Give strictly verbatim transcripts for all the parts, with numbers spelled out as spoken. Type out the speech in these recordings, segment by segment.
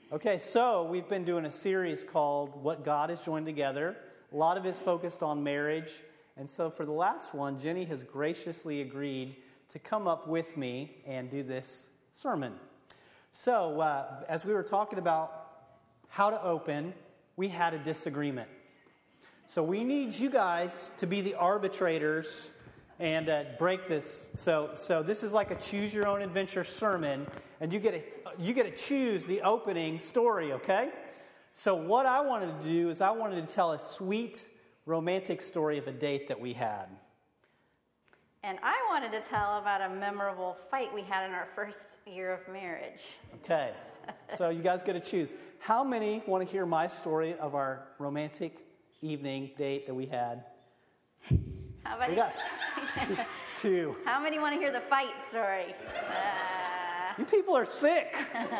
Okay, so we've been doing a series called What God Has Joined Together. A lot of it's focused on marriage. And so for the last one, Jenny has graciously agreed to come up with me and do this sermon. So uh, as we were talking about how to open, we had a disagreement. So we need you guys to be the arbitrators and uh, break this. So so this is like a choose your own adventure sermon, and you get to, you get to choose the opening story, okay? So what I wanted to do is I wanted to tell a sweet romantic story of a date that we had. And I wanted to tell about a memorable fight we had in our first year of marriage. Okay. So you guys get to choose. How many want to hear my story of our romantic evening date that we had? How about we got two, two. How many want to hear the fight story? Uh... You people are sick.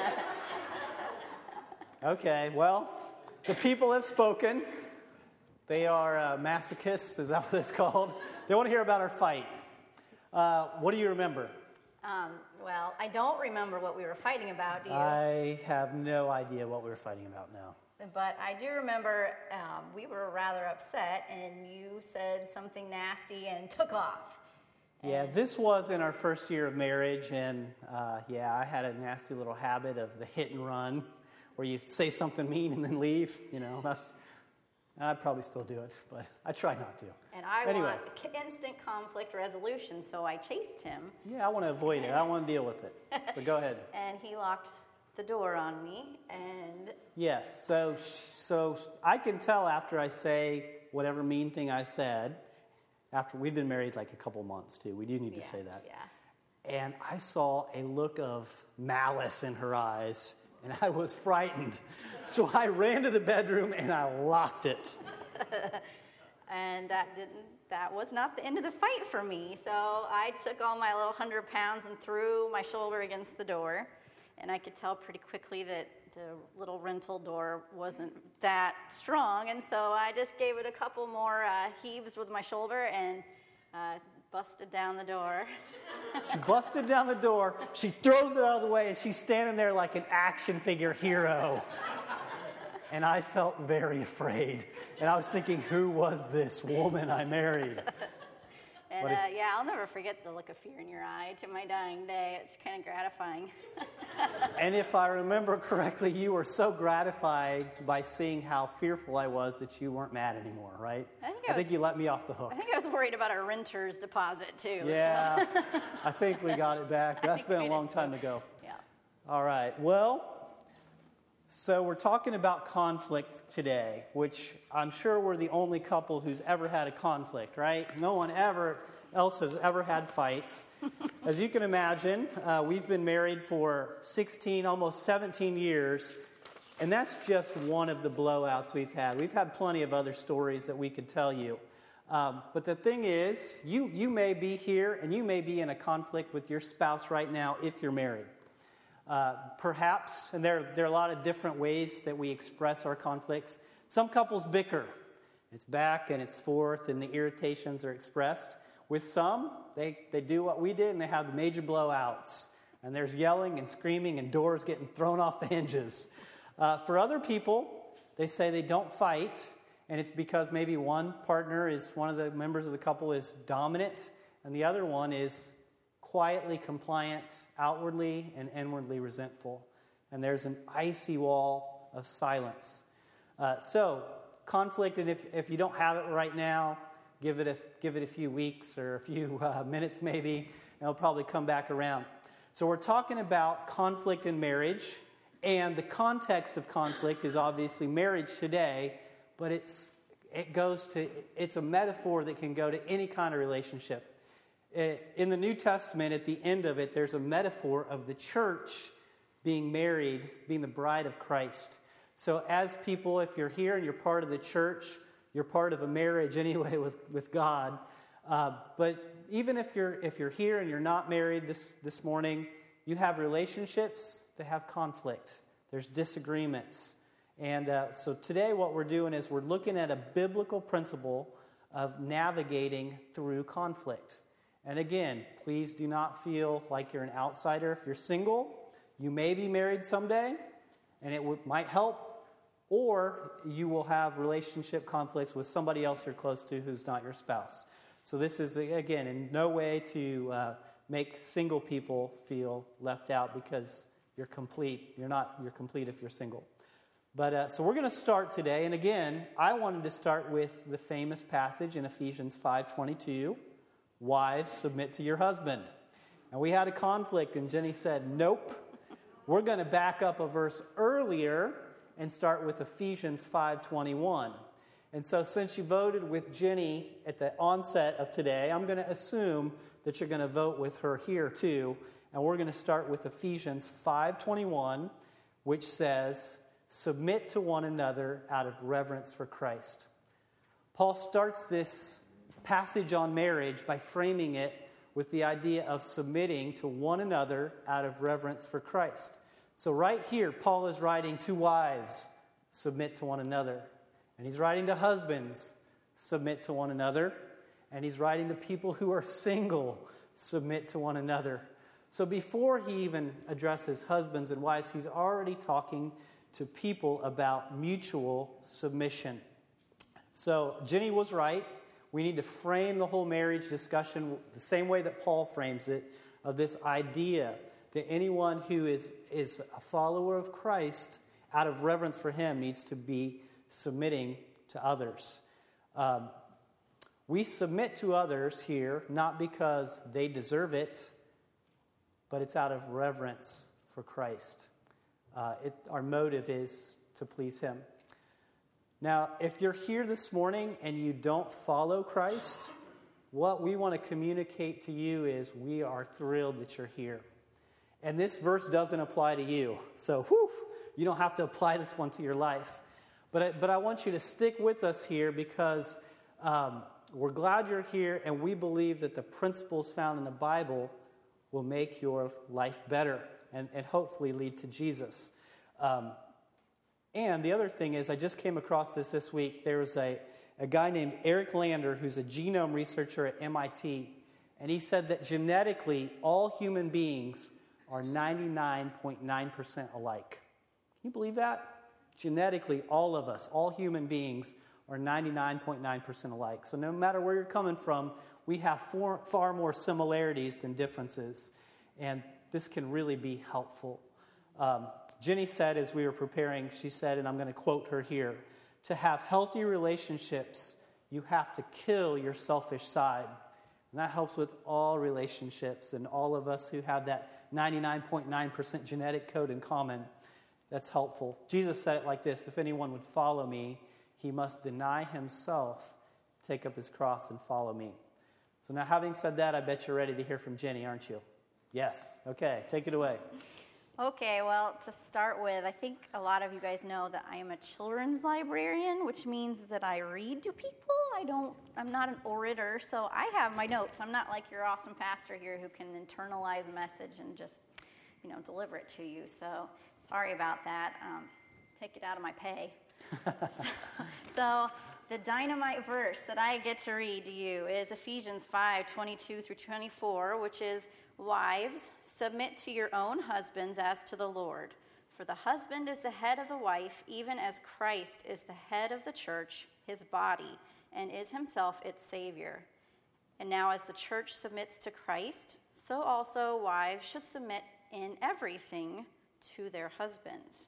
Okay, well, the people have spoken. They are uh, masochists, is that what it's called? They want to hear about our fight. Uh, what do you remember? Um, well, I don't remember what we were fighting about, do you? I have no idea what we were fighting about now. But I do remember um, we were rather upset, and you said something nasty and took off. And yeah, this was in our first year of marriage, and uh, yeah, I had a nasty little habit of the hit and run, where you say something mean and then leave. You know, that's I'd probably still do it, but I try not to. And I anyway. want instant conflict resolution, so I chased him. Yeah, I want to avoid it. I don't want to deal with it. So go ahead. And he locked the door on me, and yes, so so I can tell after I say whatever mean thing I said. After we'd been married like a couple months too, we do need yeah, to say that. Yeah. And I saw a look of malice in her eyes, and I was frightened. So I ran to the bedroom and I locked it. And that didn't. That was not the end of the fight for me. So I took all my little hundred pounds and threw my shoulder against the door. And I could tell pretty quickly that the little rental door wasn't that strong. And so I just gave it a couple more uh, heaves with my shoulder and uh, busted down the door. She busted down the door. She throws it out of the way, and she's standing there like an action figure hero. And I felt very afraid. And I was thinking, who was this woman I married? And uh, yeah, I'll never forget the look of fear in your eye to my dying day. It's kind of gratifying. And if I remember correctly, you were so gratified by seeing how fearful I was that you weren't mad anymore, right? I think, I I was, think you let me off the hook. I think I was worried about our renter's deposit, too. Yeah, so. I think we got it back. That's been a long time ago. Yeah. All right, well, so we're talking about conflict today, which I'm sure we're the only couple who's ever had a conflict, right? No one ever else has ever had fights. As you can imagine, uh, we've been married for sixteen, almost seventeen years, and that's just one of the blowouts we've had. We've had plenty of other stories that we could tell you. Um, but the thing is, you, you may be here, and you may be in a conflict with your spouse right now if you're married. Uh, perhaps, and there, there are a lot of different ways that we express our conflicts. Some couples bicker. It's back and it's forth, and the irritations are expressed. With some, they, they do what we did, and they have the major blowouts. And there's yelling and screaming and doors getting thrown off the hinges. Uh, for other people, they say they don't fight, and it's because maybe one partner is, one of the members of the couple is dominant, and the other one is quietly compliant, outwardly and inwardly resentful. And there's an icy wall of silence. Uh, so, conflict, and if, if you don't have it right now, give it a, give it a few weeks or a few uh, minutes maybe, and it'll probably come back around. So we're talking about conflict in marriage, and the context of conflict is obviously marriage today, but it's it goes to, it's a metaphor that can go to any kind of relationship. In the New Testament, at the end of it, there's a metaphor of the church being married, being the bride of Christ. So as people, if you're here and you're part of the church, you're part of a marriage anyway with, with God. Uh, but even if you're if you're here and you're not married this, this morning, you have relationships that have conflict. There's disagreements. And uh, so today what we're doing is we're looking at a biblical principle of navigating through conflict. And again, please do not feel like you're an outsider. If you're single, you may be married someday. and it w- might help, or you will have relationship conflicts with somebody else you're close to who's not your spouse. So this is, again, in no way to uh, make single people feel left out because you're complete. You're not, you're complete if you're single. But uh, so we're going to start today, and again, I wanted to start with the famous passage in Ephesians five twenty-two, wives, submit to your husband. And we had a conflict, and Jenny said, nope, we're going to back up a verse earlier and start with Ephesians five twenty-one. And so since you voted with Jenny at the onset of today, I'm going to assume that you're going to vote with her here too. And we're going to start with Ephesians five twenty-one, which says, submit to one another out of reverence for Christ. Paul starts this passage on marriage by framing it with the idea of submitting to one another out of reverence for Christ. So right here, Paul is writing to wives, submit to one another. And he's writing to husbands, submit to one another. And he's writing to people who are single, submit to one another. So before he even addresses husbands and wives, he's already talking to people about mutual submission. So Jenny was right. We need to frame the whole marriage discussion the same way that Paul frames it, of this idea that anyone who is, is a follower of Christ, out of reverence for him, needs to be submitting to others. Um, we submit to others here not because they deserve it, but it's out of reverence for Christ. Uh, it, our motive is to please him. Now, if you're here this morning and you don't follow Christ, what we want to communicate to you is we are thrilled that you're here. And this verse doesn't apply to you. So, whew, you don't have to apply this one to your life. But I, but I want you to stick with us here because um, we're glad you're here, and we believe that the principles found in the Bible will make your life better and, and hopefully lead to Jesus. Um, and the other thing is, I just came across this this week. There was a, a guy named Eric Lander who's a genome researcher at M I T, and he said that genetically all human beings are ninety-nine point nine percent alike. Can you believe that? Genetically, all of us, all human beings, are ninety-nine point nine percent alike. So no matter where you're coming from, we have far, far more similarities than differences. And this can really be helpful. Um, Jenny said as we were preparing, she said, and I'm going to quote her here, to have healthy relationships, you have to kill your selfish side. And that helps with all relationships and all of us who have that ninety-nine point nine percent genetic code in common. That's helpful. Jesus said it like this: if anyone would follow me, he must deny himself, take up his cross, and follow me. So now, having said that, I bet you're ready to hear from Jenny, aren't you? Yes. Okay, take it away. Okay, well, to start with, I think a lot of you guys know that I am a children's librarian, which means that I read to people. I don't, I'm not an orator, so I have my notes. I'm not like your awesome pastor here who can internalize a message and just, you know, deliver it to you. So sorry about that. Um, take it out of my pay. so, so the dynamite verse that I get to read to you is Ephesians five twenty-two through twenty-four, which is, wives, submit to your own husbands as to the Lord. For the husband is the head of the wife, even as Christ is the head of the church, his body, and is himself its Savior. And now as the church submits to Christ, so also wives should submit in everything to their husbands.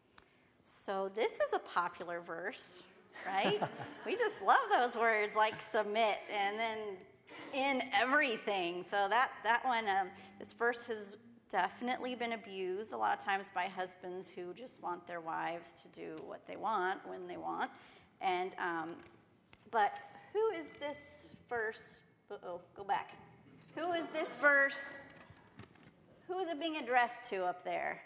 So this is a popular verse, right? We just love those words like submit and then in everything. So that, that one, um, this verse has definitely been abused a lot of times by husbands who just want their wives to do what they want when they want. And um, but who is this verse? Uh-oh, go back. Who is this verse? Who is it being addressed to up there?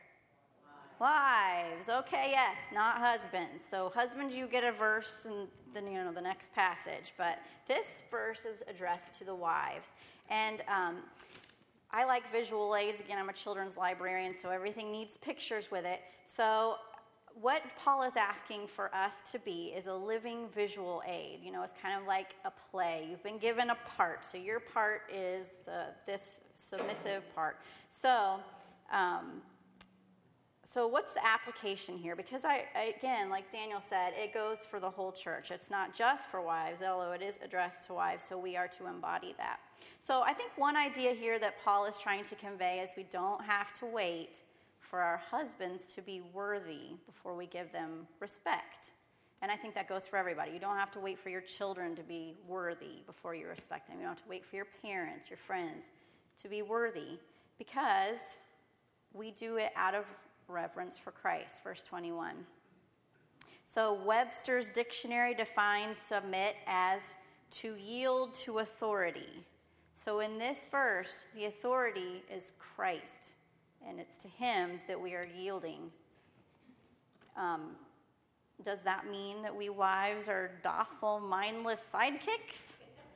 Wives. Okay, yes, not husbands. So husbands, you get a verse and then, you know, the next passage. But this verse is addressed to the wives. And um, I like visual aids. Again, I'm a children's librarian, so everything needs pictures with it. So what Paul is asking for us to be is a living visual aid. You know, it's kind of like a play. You've been given a part. So your part is the this submissive part. So... Um, so what's the application here? Because, I, I again, like Daniel said, it goes for the whole church. It's not just for wives, although it is addressed to wives, so we are to embody that. So I think one idea here that Paul is trying to convey is we don't have to wait for our husbands to be worthy before we give them respect. And I think that goes for everybody. You don't have to wait for your children to be worthy before you respect them. You don't have to wait for your parents, your friends to be worthy, because we do it out of reverence for Christ, verse twenty-one. So Webster's dictionary defines submit as to yield to authority. So in this verse, the authority is Christ, and it's to him that we are yielding. Um, does that mean that we wives are docile, mindless sidekicks?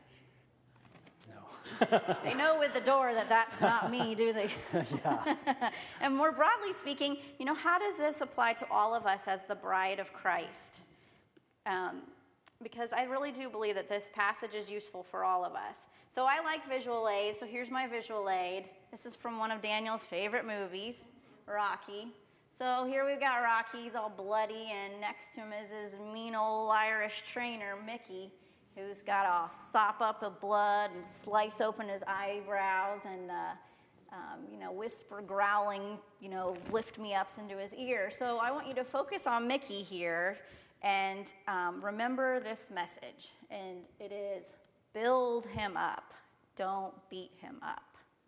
No. They know with the door that that's not me, do they? Yeah. And more broadly speaking, you know, how does this apply to all of us as the bride of Christ? Um, because I really do believe that this passage is useful for all of us. So I like visual aid, so here's my visual aid. This is from one of Daniel's favorite movies, Rocky. So here we've got Rocky, he's all bloody, and next to him is his mean old Irish trainer, Mickey, who's got to sop up the blood and slice open his eyebrows and, uh, um, you know, whisper growling, you know, lift-me-ups into his ear. So I want you to focus on Mickey here and um, remember this message. And it is, build him up. Don't beat him up.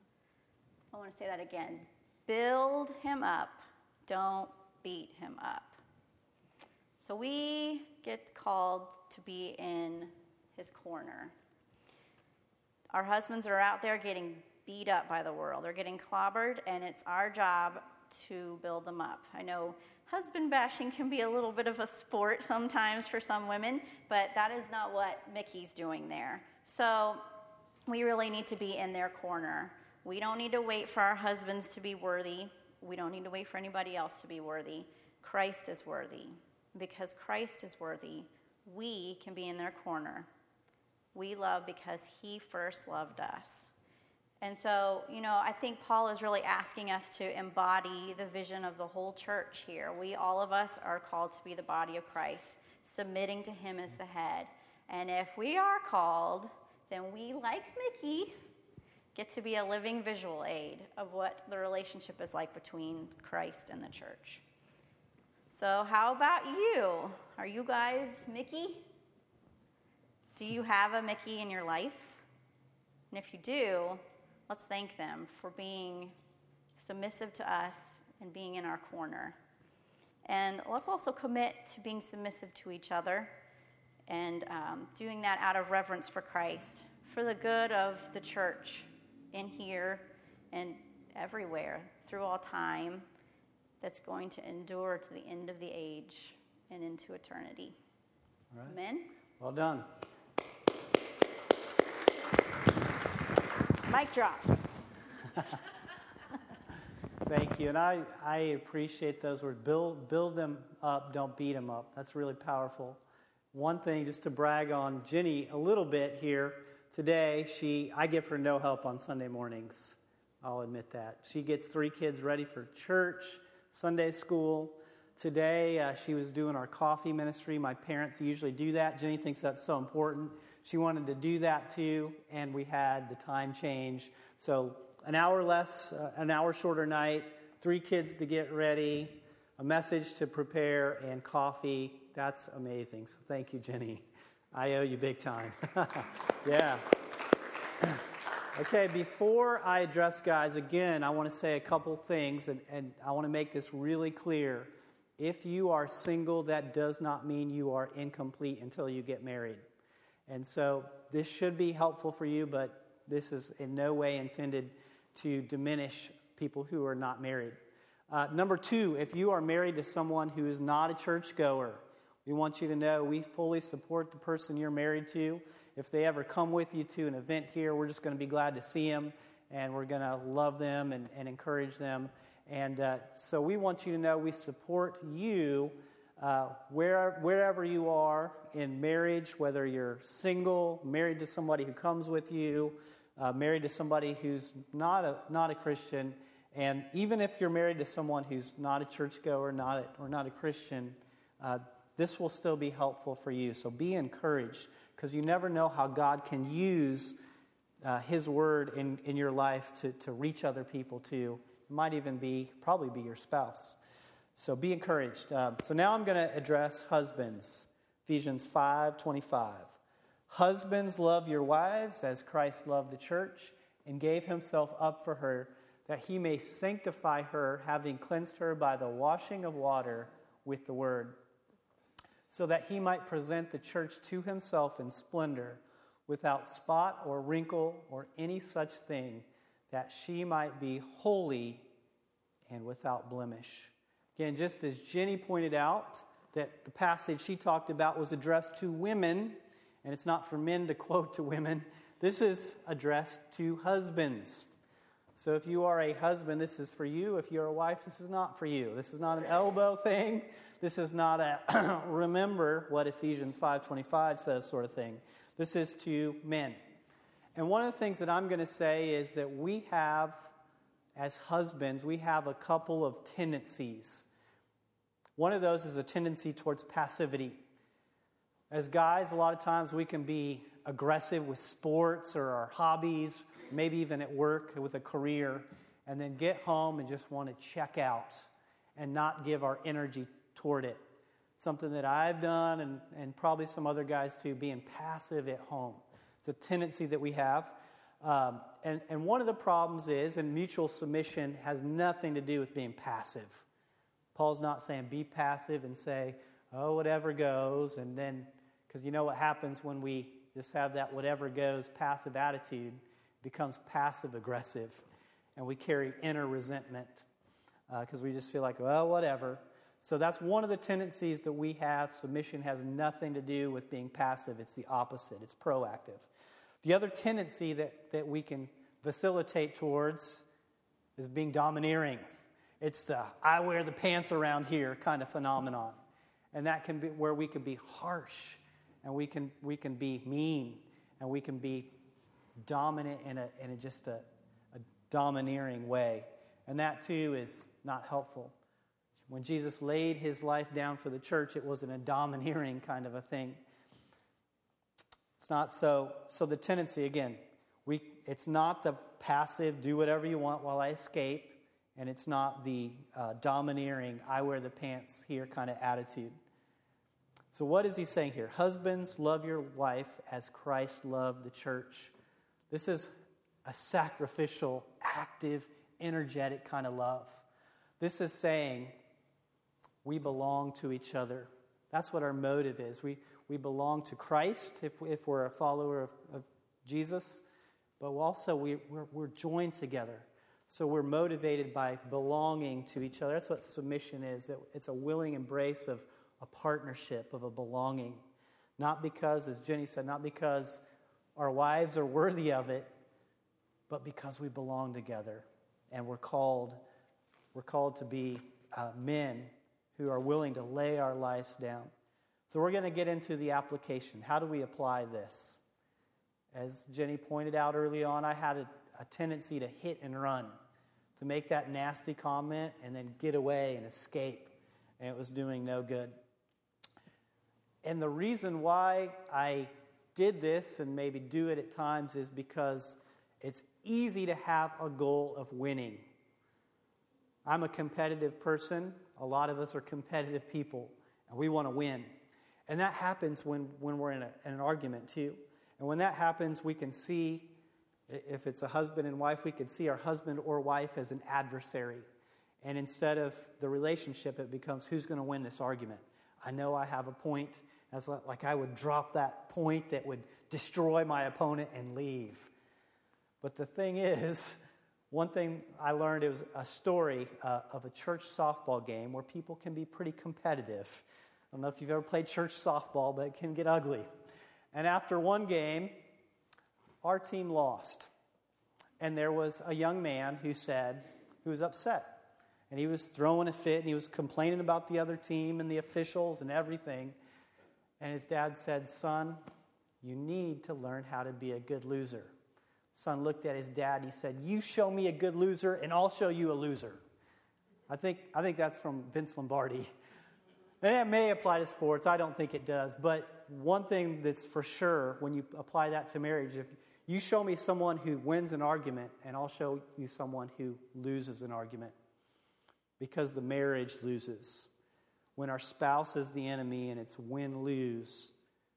I want to say that again. Build him up. Don't beat him up. So we get called to be in his corner. Our husbands are out there getting beat up by the world. They're getting clobbered, and it's our job to build them up. I know husband bashing can be a little bit of a sport sometimes for some women, but that is not what Mickey's doing there. So we really need to be in their corner. We don't need to wait for our husbands to be worthy. We don't need to wait for anybody else to be worthy. Christ is worthy. Because Christ is worthy, we can be in their corner. We love because he first loved us. And so, you know, I think Paul is really asking us to embody the vision of the whole church here. We, all of us, are called to be the body of Christ, submitting to him as the head. And if we are called, then we, like Mickey, get to be a living visual aid of what the relationship is like between Christ and the church. So how about you? Are you guys Mickey? Do you have a Mickey in your life? And if you do, let's thank them for being submissive to us and being in our corner. And let's also commit to being submissive to each other and um, doing that out of reverence for Christ, for the good of the church in here and everywhere through all time, that's going to endure to the end of the age and into eternity. All right. Amen? Well done. Mic drop. Thank you. And I, I appreciate those words. Build, build them up, don't beat them up. That's really powerful. One thing, just to brag on Jenny a little bit here, today, she I give her no help on Sunday mornings. I'll admit that. She gets three kids ready for church, Sunday school. Today, uh, she was doing our coffee ministry. My parents usually do that. Jenny thinks that's so important. She wanted to do that too, and we had the time change. So an hour less, uh, an hour shorter night, three kids to get ready, a message to prepare, and coffee. That's amazing. So thank you, Jenny. I owe you big time. Yeah. Okay, before I address guys, again, I want to say a couple things, and, and I want to make this really clear. If you are single, that does not mean you are incomplete until you get married. And so this should be helpful for you, but this is in no way intended to diminish people who are not married. Uh, number two, if you are married to someone who is not a churchgoer, we want you to know we fully support the person you're married to. If they ever come with you to an event here, we're just going to be glad to see them, and we're going to love them and, and encourage them. And uh, so we want you to know we support you uh, where, wherever you are in marriage, whether you're single, married to somebody who comes with you, uh, married to somebody who's not a, not a Christian, And even if you're married to someone who's not a churchgoer, not a, or not a Christian, uh, this will still be helpful for you. So be encouraged, because you never know how God can use uh, His Word in, in your life to, to reach other people too. It might even be, probably be your spouse. So be encouraged. Uh, so now I'm going to address husbands. Ephesians five twenty-five. Husbands, love your wives as Christ loved the church and gave Himself up for her, that He may sanctify her, having cleansed her by the washing of water with the word, so that He might present the church to Himself in splendor, without spot or wrinkle or any such thing, that she might be holy and without blemish. Again, just as Jenny pointed out, that the passage she talked about was addressed to women, and it's not for men to quote to women. This is addressed to husbands. So if you are a husband, this is for you. If you're a wife, this is not for you. This is not an elbow thing. This is not a remember what Ephesians five twenty-five says sort of thing. This is to men. And one of the things that I'm going to say is that we have, as husbands, we have a couple of tendencies. One of those is a tendency towards passivity. As guys, a lot of times we can be aggressive with sports or our hobbies, maybe even at work with a career, and then get home and just want to check out and not give our energy toward it. Something that I've done, and, and probably some other guys too, being passive at home. It's a tendency that we have. Um, and, and one of the problems is, and mutual submission has nothing to do with being passive. Paul's not saying be passive and say, oh, whatever goes, and then, because you know what happens when we just have that whatever goes passive attitude, it becomes passive aggressive, and we carry inner resentment because uh, we just feel like, well, whatever. So that's one of the tendencies that we have. Submission has nothing to do with being passive. It's the opposite. It's proactive. The other tendency that, that we can facilitate towards is being domineering. It's the I wear the pants around here kind of phenomenon. And that can be where we can be harsh, and we can we can be mean, and we can be dominant in a in a, just a, a domineering way. And that too is not helpful. When Jesus laid His life down for the church, it wasn't a domineering kind of a thing. It's not so. So the tendency, again, we it's not the passive, do whatever you want while I escape, and it's not the uh, domineering, I wear the pants here kind of attitude. So what is he saying here? Husbands, love your wife as Christ loved the church. This is a sacrificial, active, energetic kind of love. This is saying we belong to each other. That's what our motive is. We we belong to Christ if, if we're a follower of, of Jesus, but also we, we're, we're joined together. So we're motivated by belonging to each other. That's what submission is. It's a willing embrace of a partnership, of a belonging. Not because, as Jenny said, not because our wives are worthy of it, but because we belong together. And we're called, we're called to be uh, men who are willing to lay our lives down. So we're going to get into the application. How do we apply this? As Jenny pointed out early on, I had a, a tendency to hit and run, to make that nasty comment and then get away and escape. And it was doing no good. And the reason why I did this and maybe do it at times is because it's easy to have a goal of winning. I'm a competitive person. A lot of us are competitive people, and we want to win. And that happens when, when we're in, a, in an argument too. And when that happens, we can see, if it's a husband and wife, we can see our husband or wife as an adversary. And instead of the relationship, it becomes, who's going to win this argument? I know I have a point, as like I would drop that point that would destroy my opponent and leave. But the thing is, one thing I learned, it was a story uh, of a church softball game where people can be pretty competitive. I don't know if you've ever played church softball, but it can get ugly. And after one game, our team lost. And there was a young man who said, who was upset. And he was throwing a fit, and he was complaining about the other team and the officials and everything. And his dad said, son, you need to learn how to be a good loser. Son looked at his dad and he said, "You show me a good loser and I'll show you a loser." I think I think that's from Vince Lombardi. And it may apply to sports. I don't think it does. But one thing that's for sure, when you apply that to marriage, if you show me someone who wins an argument, and I'll show you someone who loses an argument. Because the marriage loses. When our spouse is the enemy and it's win-lose,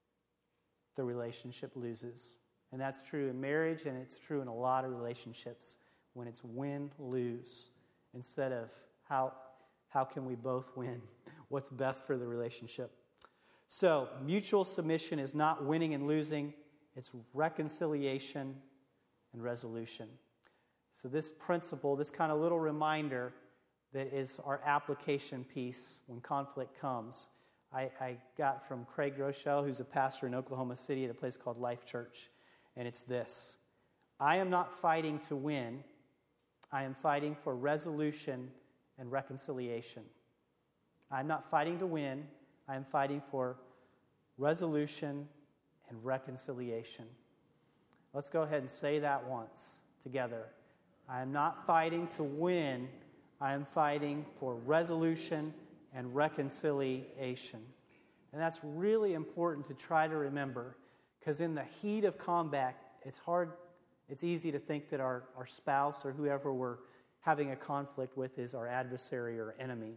the relationship loses. And that's true in marriage, and it's true in a lot of relationships. When it's win-lose, instead of how, how can we both win? What's best for the relationship? So, mutual submission is not winning and losing. It's reconciliation and resolution. So this principle, this kind of little reminder that is our application piece when conflict comes, I, I got from Craig Rochelle, who's a pastor in Oklahoma City at a place called Life Church. And it's this: I am not fighting to win. I am fighting for resolution and reconciliation. I'm not fighting to win. I am fighting for resolution and reconciliation. Let's go ahead and say that once together. I am not fighting to win. I am fighting for resolution and reconciliation. And that's really important to try to remember, because in the heat of combat, it's hard, it's easy to think that our, our spouse or whoever we're having a conflict with is our adversary or enemy.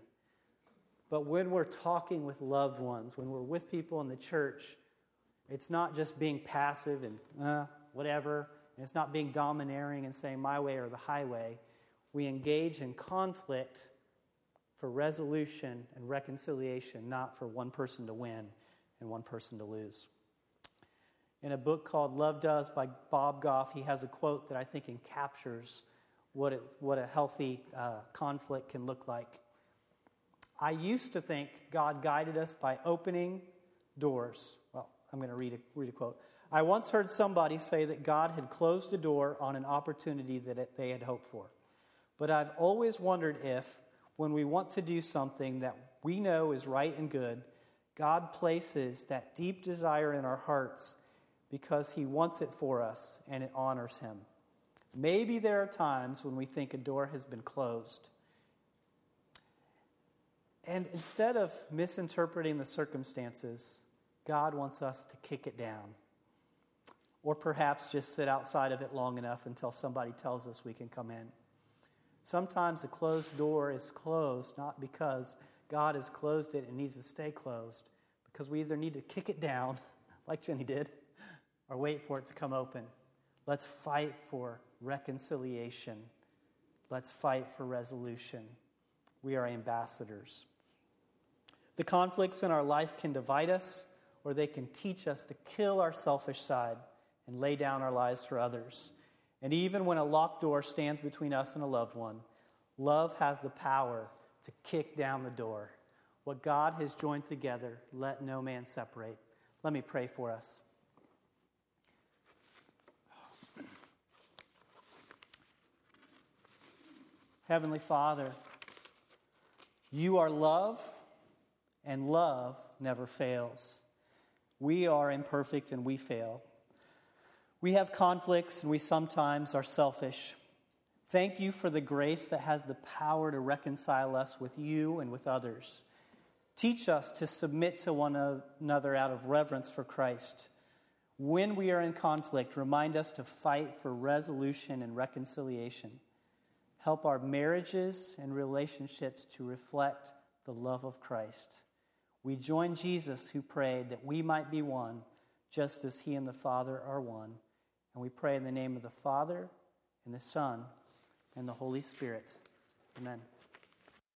But when we're talking with loved ones, when we're with people in the church, it's not just being passive and uh, whatever, and it's not being domineering and saying my way or the highway. We engage in conflict for resolution and reconciliation, not for one person to win and one person to lose. In a book called Love Does by Bob Goff, he has a quote that I think encaptures what, it, what a healthy uh, conflict can look like. I used to think God guided us by opening doors. Well, I'm going to read a, read a quote. I once heard somebody say that God had closed a door on an opportunity that it, they had hoped for. But I've always wondered if, when we want to do something that we know is right and good, God places that deep desire in our hearts because He wants it for us and it honors Him. Maybe there are times when we think a door has been closed. And instead of misinterpreting the circumstances, God wants us to kick it down. Or perhaps just sit outside of it long enough until somebody tells us we can come in. Sometimes a closed door is closed not because God has closed it and needs to stay closed, because we either need to kick it down, like Jenny did, or wait for it to come open. Let's fight for reconciliation. Let's fight for resolution. We are ambassadors. The conflicts in our life can divide us, or they can teach us to kill our selfish side and lay down our lives for others. And even when a locked door stands between us and a loved one, love has the power to kick down the door. What God has joined together, let no man separate. Let me pray for us. Heavenly Father, You are love, and love never fails. We are imperfect and we fail. We have conflicts and we sometimes are selfish. Thank You for the grace that has the power to reconcile us with You and with others. Teach us to submit to one another out of reverence for Christ. When we are in conflict, remind us to fight for resolution and reconciliation. Help our marriages and relationships to reflect the love of Christ. We join Jesus, who prayed that we might be one, just as He and the Father are one. And we pray in the name of the Father, and the Son, and the Holy Spirit. Amen.